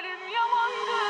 halim yamandı.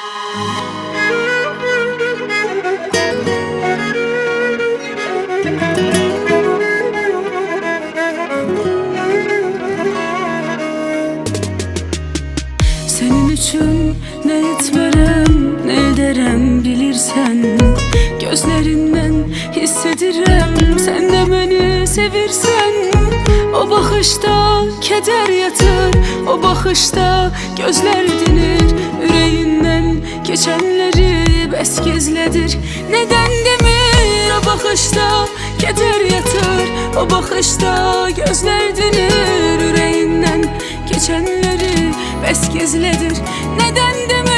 Senin üçün ne etmerem, ne ederem bilirsen. Gözlerinden hissederim, sen de beni sevirsen. O bakışta keder yatır, o bakışta gözler dinir. Yüreğinden geçenleri bes gizledir. Neden demir o bakışta keder yatır, o bakışta gözler dinir. Yüreğinden geçenleri bes gizledir. Neden demir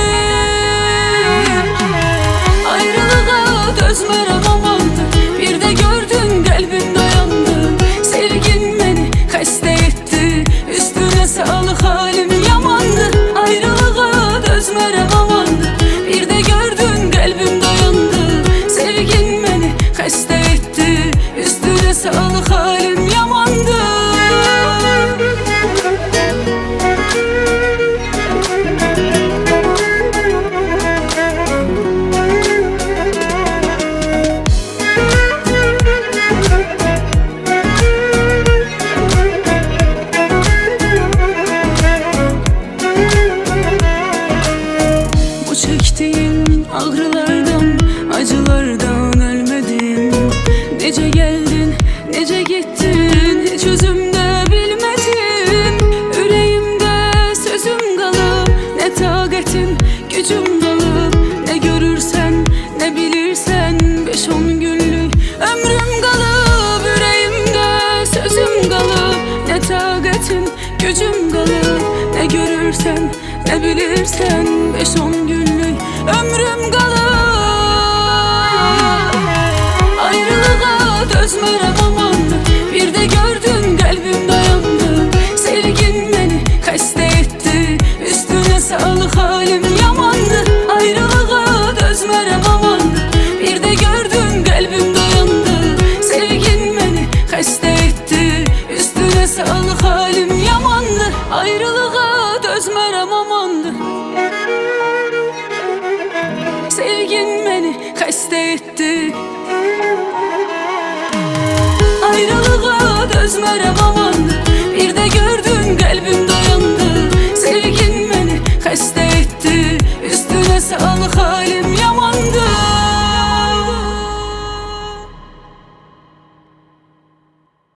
ayrılığa dözmerem amandı. Bir de gördün kalbin dayandı. Sevgin beni hasta etti, üstüne sağlık halim yamandı. Ayrılığa dözmerem amandı. Bir de gördün kalbim dayandı. Sevgin beni hasta etti, üstüne sağlık halim yamandı. Çektiğim ağrılardan, acılardan ölmedim. Nece geldin, nece gittin, hiç özümde bilmedim. Yüreğimde sözüm kalıp, ne takatin, gücüm kalıp. Ne görürsen, ne bilirsen, 5-10 günlük ömrüm kalıp. Yüreğimde sözüm kalıp, ne takatin, gücüm kalıp. Ne görürsen, ne bilirsen, 5-10 günlük ömrüm kalıp. Ayrılığa dözmerem amandı. Bir de gördün kalbim dayandı. Sevgin beni hasta etti, üstüne sağlık halim yamandı. Ayrılığa dözmerem amandı. Bir de gördün kalbim dayandı. Sevgin beni hasta etti, üstüne sağlık halim yamandı. Ayrılığa dözmerem amandı. Sevgin beni hasta etti, ayrılığa dözmerem amandı.